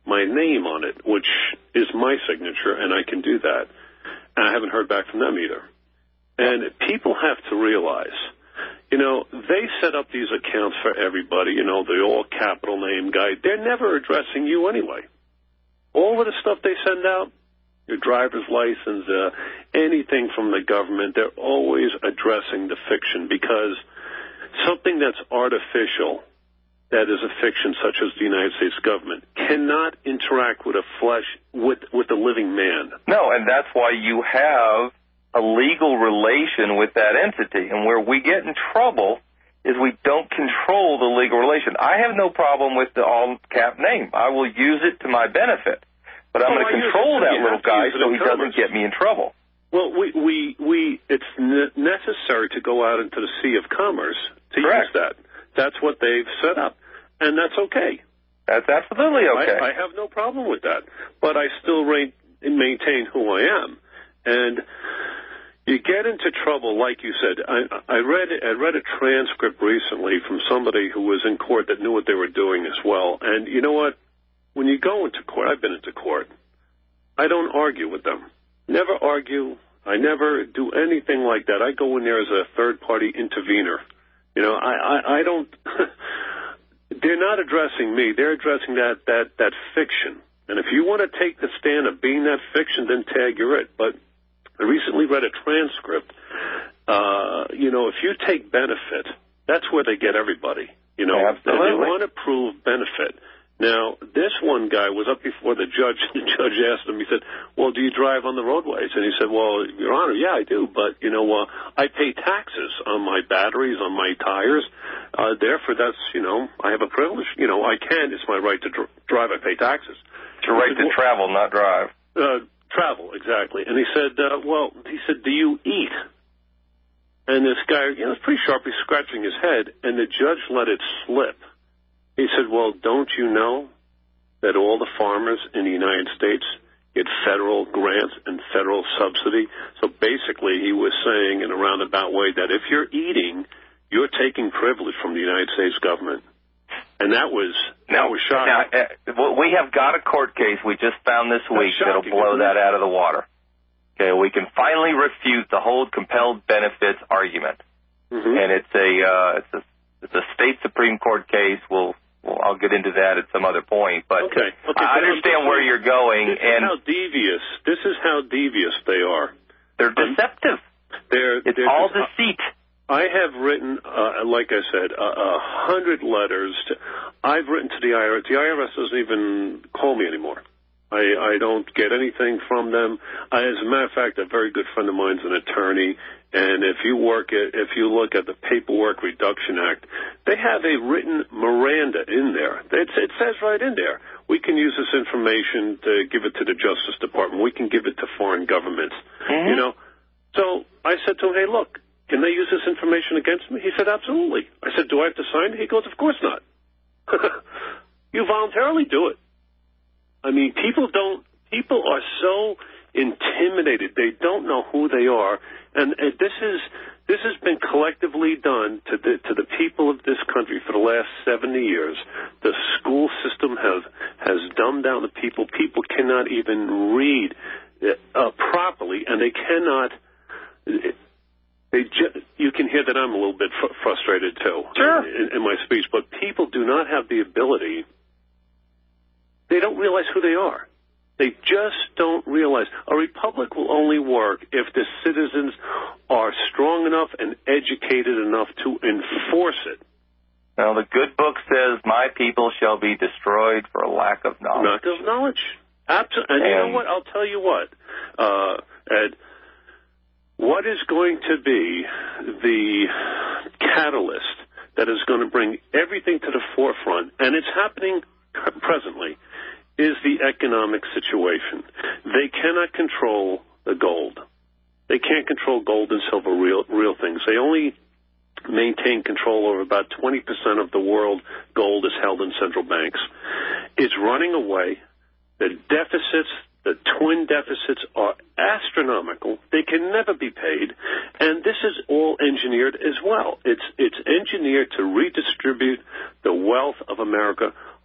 my name on it, which is my signature, and I can do that. And I haven't heard back from them either. And people have to realize, they set up these accounts for everybody, the all-capital name guy. They're never addressing you anyway. All of the stuff they send out, your driver's license, anything from the government, they're always addressing the fiction, because something that's artificial, that is a fiction such as the United States government, cannot interact with with a living man. No, and that's why you have a legal relation with that entity. And where we get in trouble is we don't control the legal relation. I have no problem with the all-cap name. I will use it to my benefit. But I'm going to control that little guy so he doesn't get me in trouble. Well, it's necessary to go out into the sea of commerce to use that. That's what they've set up, and that's okay. That's absolutely okay. I have no problem with that, but I still maintain who I am. And you get into trouble, like you said. I read a transcript recently from somebody who was in court that knew what they were doing as well. And you know what? When you go into court, I've been into court, I don't argue with them. Never argue. I never do anything like that. I go in there as a third-party intervener. I don't. They're not addressing me. They're addressing that fiction. And if you want to take the stand of being that fiction, then tag, you're it. But I recently read a transcript. If you take benefit, that's where they get everybody. Absolutely. They want to prove benefit. Now, this one guy was up before the judge. The judge asked him, he said, well, do you drive on the roadways? And he said, well, Your Honor, yeah, I do. But, I pay taxes on my batteries, on my tires. Therefore, that's, I have a privilege. I can. It's my right to drive. I pay taxes. It's your right to travel, not drive. Travel, exactly. And he said, do you eat? And this guy, was pretty sharp. He's scratching his head. And the judge let it slip. He said, well, don't you know that all the farmers in the United States get federal grants and federal subsidy? So basically he was saying in a roundabout way that if you're eating, you're taking privilege from the United States government. And that was shocking. Now, we have got a court case we just found this week that'll blow that out of the water. Okay, we can finally refute the whole compelled benefits argument. Mm-hmm. And it's a state Supreme Court case. I'll get into that at some other point, but okay. I understand where you're going. This is how devious they are. They're deceptive. It's all deceit. I have written, like I said, 100 letters. I've written to the IRS. The IRS doesn't even call me anymore. I don't get anything from them. As a matter of fact, a very good friend of mine's an attorney. And if you look at the Paperwork Reduction Act, they have a written Miranda in there. It says right in there, we can use this information to give it to the Justice Department. We can give it to foreign governments. Mm-hmm. So I said to him, hey, look, can they use this information against me? He said, absolutely. I said, do I have to sign it? He goes, of course not. You voluntarily do it. I mean, people are so intimidated. They don't know who they are. And this has been collectively done to the people of this country for the last 70 years. The school system has dumbed down the people. People cannot even read properly, and they cannot. You can hear that I'm a little bit frustrated too in my speech. But people do not have the ability. They don't realize who they are. They just don't realize. A republic will only work if the citizens are strong enough and educated enough to enforce it. Now, the good book says, my people shall be destroyed for a lack of knowledge. Lack of knowledge. Absolutely. And you know what? I'll tell you what, Ed, what is going to be the catalyst that is going to bring everything to the forefront, and it's happening presently, is the economic situation. They cannot control the gold. They can't control gold and silver, real things. They only maintain control over about 20% of the world gold is held in central banks. It's running away. The deficits, the twin deficits, are astronomical. They can never be paid. And this is all engineered as well. It's engineered to redistribute the wealth of America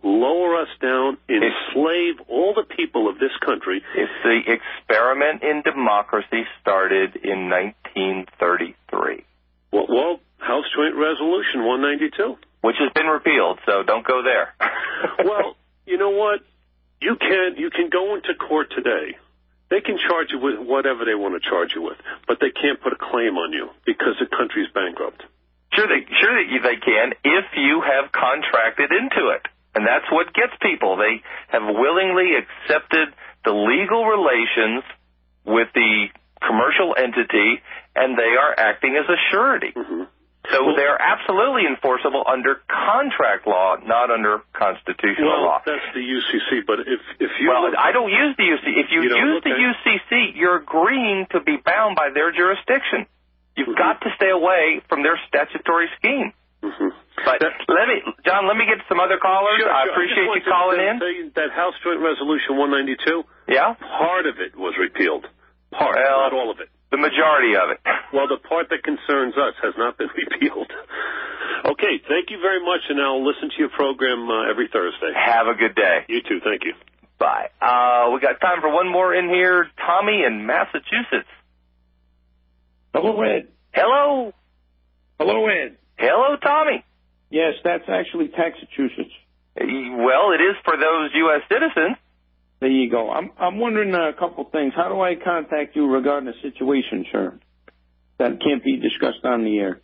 lower us down, enslave all the people of this country. If the experiment in democracy started in 1933. Well, House Joint Resolution 192. Which has been repealed, so don't go there. Well, you know what? You can go into court today. They can charge you with whatever they want to charge you with, but they can't put a claim on you because the country's bankrupt. Sure they can if you have contracted into it. And that's what gets people. They have willingly accepted the legal relations with the commercial entity, and they are acting as a surety. Mm-hmm. So they're absolutely enforceable under contract law, not under constitutional law. That's the UCC, but if you... Well, I don't use the UCC. If you use the UCC, you're agreeing to be bound by their jurisdiction. You've got to stay away from their statutory scheme. Mm-hmm. But John, let me get some other callers. Sure, I appreciate you calling in. That House Joint Resolution 192, part of it was repealed. Not all of it. The majority of it. Well, the part that concerns us has not been repealed. Okay, thank you very much, and I'll listen to your program every Thursday. Have a good day. You too, thank you. Bye. We got time for one more in here. Tommy in Massachusetts. Hello, Ed. Hello. Hello, Ed. Hello, Tommy. Yes, that's actually Massachusetts. Well, it is for those U.S. citizens. There you go. I'm wondering a couple things. How do I contact you regarding a situation, sir, that can't be discussed on the air?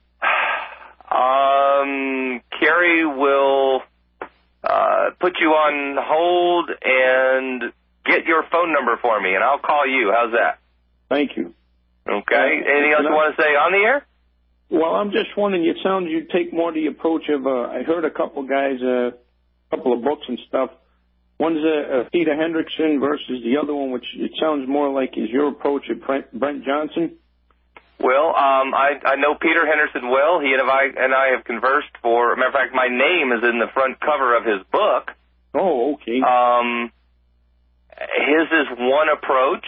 Carrie will put you on hold and get your phone number for me, and I'll call you. How's that? Thank you. Okay. Anything else you want to say on the air? Well, I'm just wondering, it sounds you take more the approach of, I heard a couple guys, a couple of books and stuff. One's Peter Hendrickson versus the other one, which it sounds more like is your approach of Brent Johnson. Well, I know Peter Henderson well. He and I have conversed for, matter of fact, my name is in the front cover of his book. Oh, okay. His is one approach.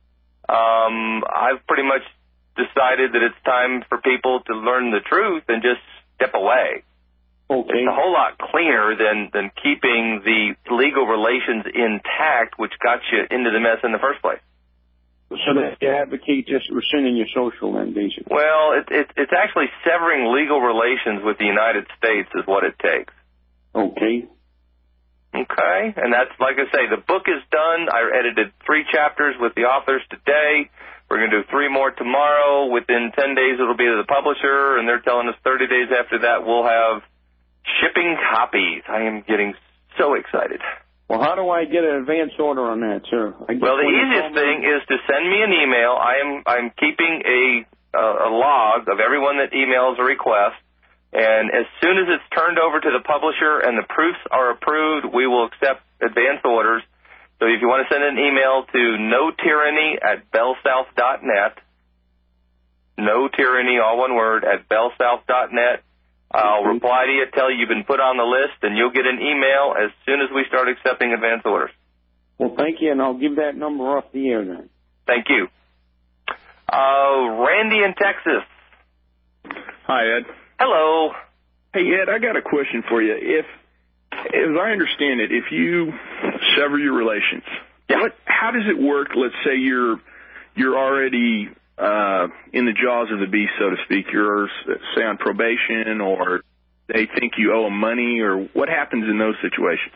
I've pretty much decided that it's time for people to learn the truth and just step away. Okay. It's a whole lot cleaner than keeping the legal relations intact, which got you into the mess in the first place. So that you advocate just rescinding your social then, basically? Well, it's actually severing legal relations with the United States is what it takes. Okay. Okay, and that's, like I say, the book is done. I edited 3 chapters with the authors today. We're going to do 3 more tomorrow. Within 10 days, it'll be to the publisher, and they're telling us 30 days after that we'll have shipping copies. I am getting so excited. Well, how do I get an advance order on that, sir? Well, the easiest thing is to send me an email. I'm keeping a log of everyone that emails a request, and as soon as it's turned over to the publisher and the proofs are approved, we will accept advance orders. So if you want to send an email to notyranny@bellsouth.net, notyranny, all one word, @bellsouth.net, I'll reply to you, tell you you've been put on the list, and you'll get an email as soon as we start accepting advance orders. Well, thank you, and I'll give that number off the air then. Thank you. Randy in Texas. Hi, Ed. Hello. Hey, Ed, I got a question for you. As I understand it, if you sever your relations, how does it work? Let's say you're already in the jaws of the beast, so to speak. You're, say, on probation, or they think you owe them money, or what happens in those situations?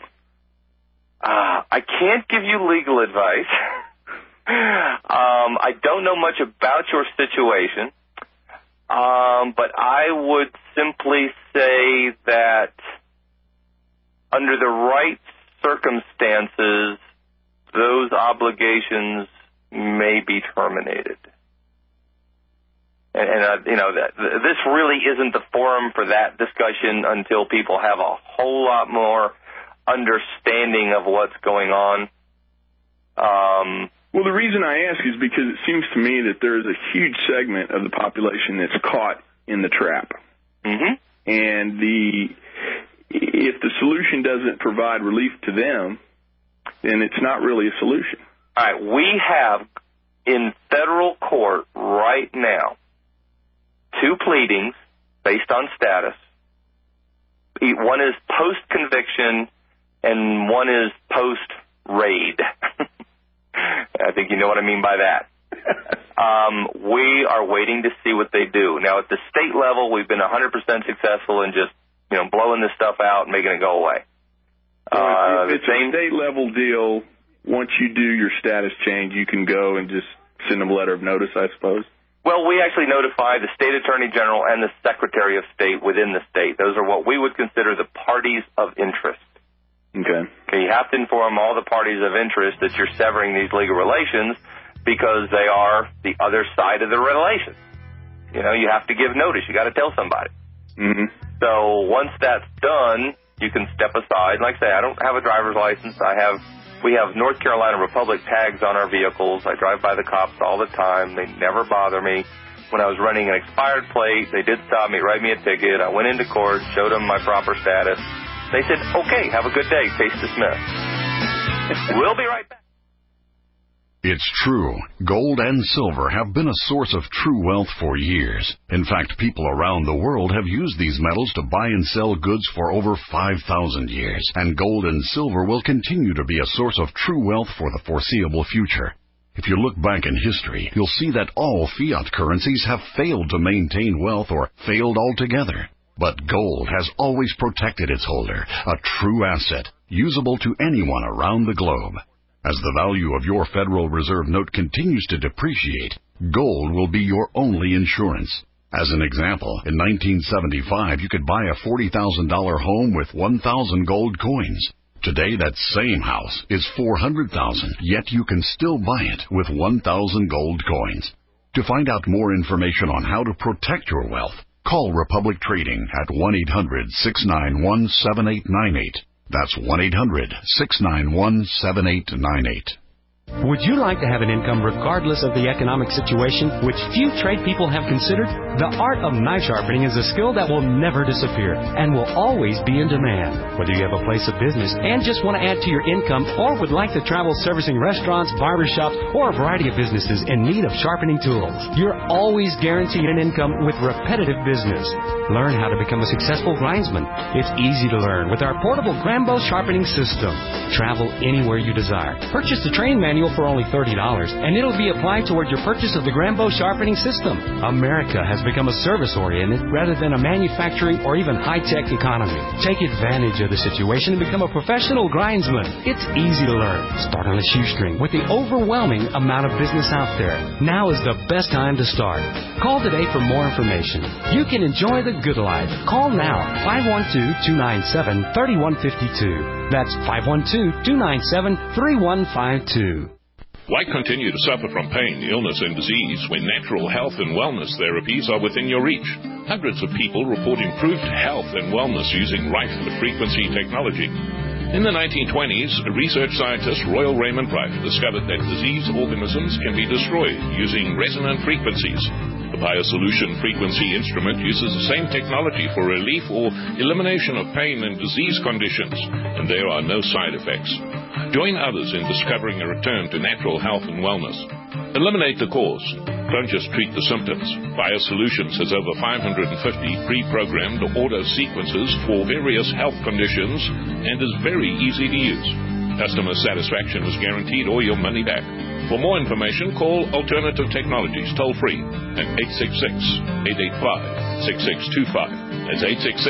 I can't give you legal advice. I don't know much about your situation, but I would simply say that under the right circumstances, those obligations may be terminated. And this really isn't the forum for that discussion until people have a whole lot more understanding of what's going on. Well, the reason I ask is because it seems to me that there is a huge segment of the population that's caught in the trap. Mm-hmm. And if the solution doesn't provide relief to them, then it's not really a solution. All right, we have in federal court right now 2 pleadings based on status. One is post-conviction, and one is post-raid. I think you know what I mean by that. We are waiting to see what they do. Now, at the state level, we've been 100% successful in just, blowing this stuff out and making it go away. If it's a state-level deal, once you do your status change, you can go and just send them a letter of notice, I suppose? Well, we actually notify the state attorney general and the secretary of state within the state. Those are what we would consider the parties of interest. Okay. You have to inform all the parties of interest that you're severing these legal relations because they are the other side of the relations. You have to give notice. You got to tell somebody. Mm-hmm. So once that's done, you can step aside. Like I say, I don't have a driver's license. We have North Carolina Republic tags on our vehicles. I drive by the cops all the time. They never bother me. When I was running an expired plate, they did stop me, write me a ticket. I went into court, showed them my proper status. They said, okay, have a good day, case dismissed. We'll be right back. It's true. Gold and silver have been a source of true wealth for years. In fact, people around the world have used these metals to buy and sell goods for over 5,000 years. And gold and silver will continue to be a source of true wealth for the foreseeable future. If you look back in history, you'll see that all fiat currencies have failed to maintain wealth or failed altogether. But gold has always protected its holder, a true asset, usable to anyone around the globe. As the value of your Federal Reserve note continues to depreciate, gold will be your only insurance. As an example, in 1975, you could buy a $40,000 home with 1,000 gold coins. Today, that same house is $400,000, yet you can still buy it with 1,000 gold coins. To find out more information on how to protect your wealth, call Republic Trading at 1-800-691-7898. That's 1-800-691-7898. Would you like to have an income regardless of the economic situation, which few trade people have considered? The art of knife sharpening is a skill that will never disappear and will always be in demand. Whether you have a place of business and just want to add to your income or would like to travel servicing restaurants, barbershops, or a variety of businesses in need of sharpening tools, you're always guaranteed an income with repetitive business. Learn how to become a successful grindsman. It's easy to learn with our portable Grambo sharpening system. Travel anywhere you desire. Purchase the train manual for only $30, and it'll be applied toward your purchase of the Grambo sharpening system. America has become a service-oriented rather than a manufacturing or even high-tech economy. Take advantage of the situation and become a professional grindsman. It's easy to learn. Start on a shoestring with the overwhelming amount of business out there. Now is the best time to start. Call today for more information. You can enjoy the good life. Call now, 512-297-3152. That's 512-297-3152. Why continue to suffer from pain, illness, and disease when natural health and wellness therapies are within your reach? Hundreds of people report improved health and wellness using Rife-frequency technology. In the 1920s, research scientist Royal Raymond Rife discovered that diseased organisms can be destroyed using resonant frequencies. The BioSolution frequency instrument uses the same technology for relief or elimination of pain and disease conditions, and there are no side effects. Join others in discovering a return to natural health and wellness. Eliminate the cause. Don't just treat the symptoms. BioSolutions has over 550 pre-programmed auto sequences for various health conditions and is very easy to use. Customer satisfaction is guaranteed or your money back. For more information, call Alternative Technologies toll-free at 866-885-6625. That's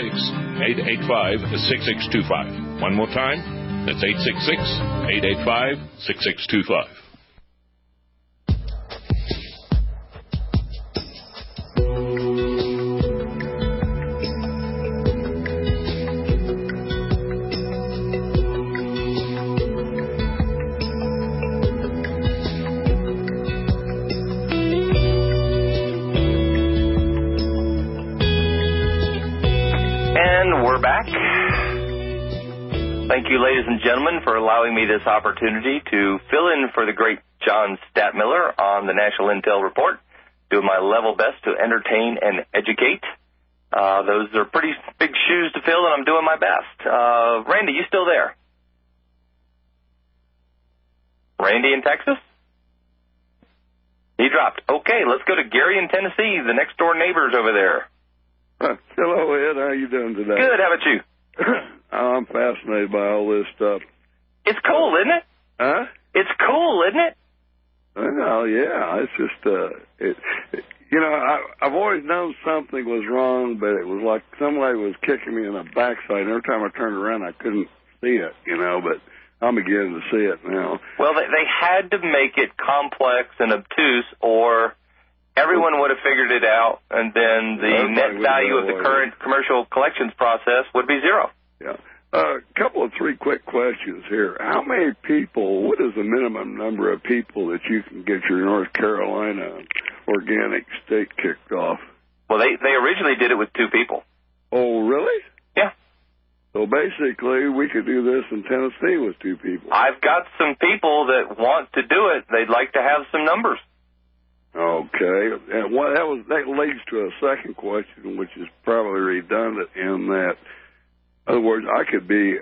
866-885-6625. One more time, that's 866-885-6625. Thank you, ladies and gentlemen, for allowing me this opportunity to fill in for the great John Stadtmiller on the National Intel Report, doing my level best to entertain and educate. Those are pretty big shoes to fill, and I'm doing my best. Randy, you still there? Randy in Texas? He dropped. Okay, let's go to Gary in Tennessee, the next-door neighbors over there. Hello, Ed. How you doing today? Good. How about you? I'm fascinated by all this stuff. It's cool, isn't it? Huh? It's cool, isn't it? Well, yeah. It's just, I've always known something was wrong, but it was like somebody was kicking me in the backside. Every time I turned around, I couldn't see it, but I'm beginning to see it now. Well, they had to make it complex and obtuse, or everyone would have figured it out, and then the net value of the current commercial collections process would be zero. Yeah. A couple of 3 quick questions here. How many people, what is the minimum number of people that you can get your North Carolina organic state kicked off? Well, they originally did it with 2 people. Oh, really? Yeah. So basically, we could do this in Tennessee with 2 people. I've got some people that want to do it. They'd like to have some numbers. Okay. And that leads to a second question, which is probably redundant in that, in other words, I could be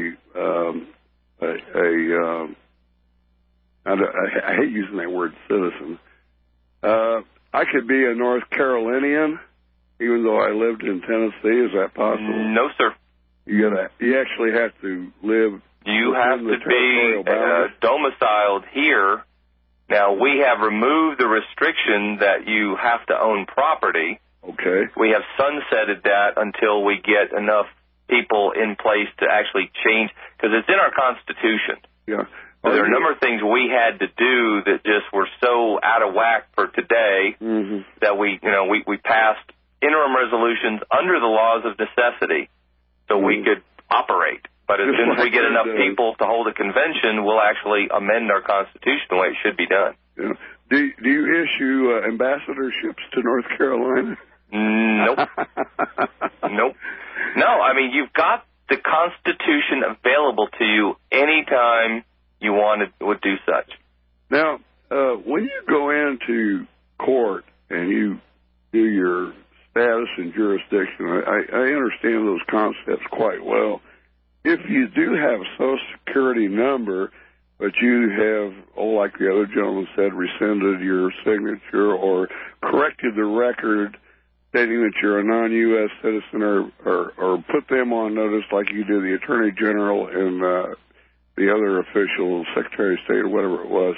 I hate using that word citizen. I could be a North Carolinian, even though I lived in Tennessee. Is that possible? No, sir. You actually have to live. You have to be domiciled here. Now, we have removed the restriction that you have to own property. Okay. We have sunsetted that until we get enough people in place to actually change, because it's in our Constitution. Yeah. So there are a number of things we had to do that just were so out of whack for today that we passed interim resolutions under the laws of necessity so we could operate. But as soon as we get enough people to hold a convention, we'll actually amend our Constitution the way it should be done. Yeah. Do you issue ambassadorships to North Carolina? Nope. Nope. No, I mean, you've got the Constitution available to you anytime you would do such. Now, when you go into court and you do your status and jurisdiction, I understand those concepts quite well. If you do have a Social Security number, but you have, like the other gentleman said, rescinded your signature or corrected the record stating that you're a non-U.S. citizen or put them on notice like you do the Attorney General and the other official, Secretary of State or whatever it was,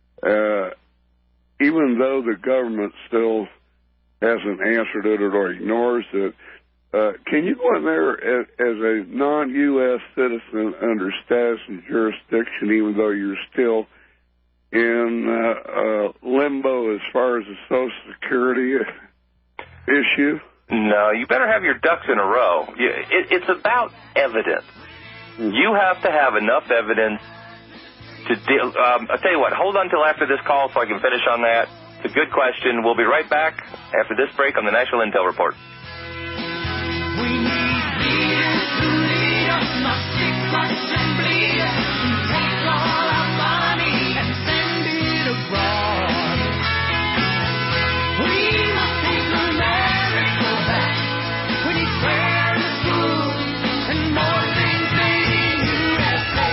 even though the government still hasn't answered it or ignores it, can you go in there as a non-U.S. citizen under status and jurisdiction even though you're still in limbo as far as the Social Security issue? No, you better have your ducks in a row. It's about evidence. You have to have enough evidence to deal. I'll tell you what, hold on till after this call so I can finish on that. It's a good question. We'll be right back after this break on the National Intel Report. We need leaders to lead us, not sick, and bleed us. Take all our money and send it abroad. We must take America back. We need fair and food and more things made in USA.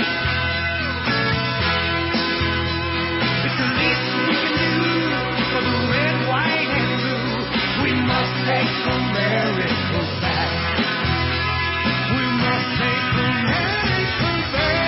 It's the least we can do for the red, white, and blue. We must take America back. We must take America back.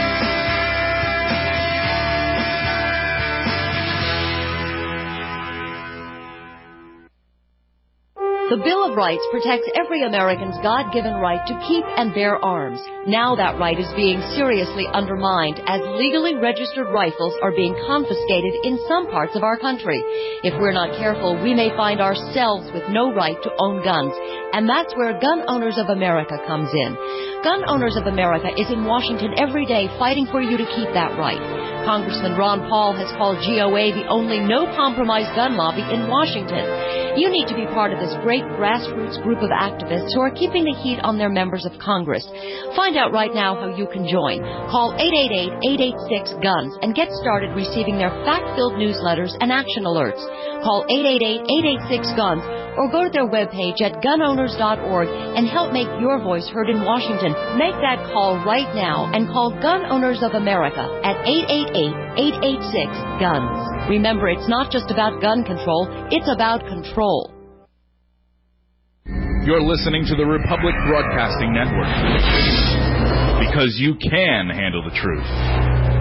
The Bill of Rights protects every American's God-given right to keep and bear arms. Now that right is being seriously undermined as legally registered rifles are being confiscated in some parts of our country. If we're not careful, we may find ourselves with no right to own guns. And that's where Gun Owners of America comes in. Gun Owners of America is in Washington every day fighting for you to keep that right. Congressman Ron Paul has called GOA the only no-compromise gun lobby in Washington. You need to be part of this great grassroots group of activists who are keeping the heat on their members of Congress. Find out right now how you can join. Call 888-886-GUNS and get started receiving their fact-filled newsletters and action alerts. Call 888-886-GUNS or go to their webpage at gunowners.org and help make your voice heard in Washington. Make that call right now and call Gun Owners of America at 888-886-GUNS. Remember, it's not just about gun control, it's about control. You're listening to the Republic Broadcasting Network. Because you can handle the truth.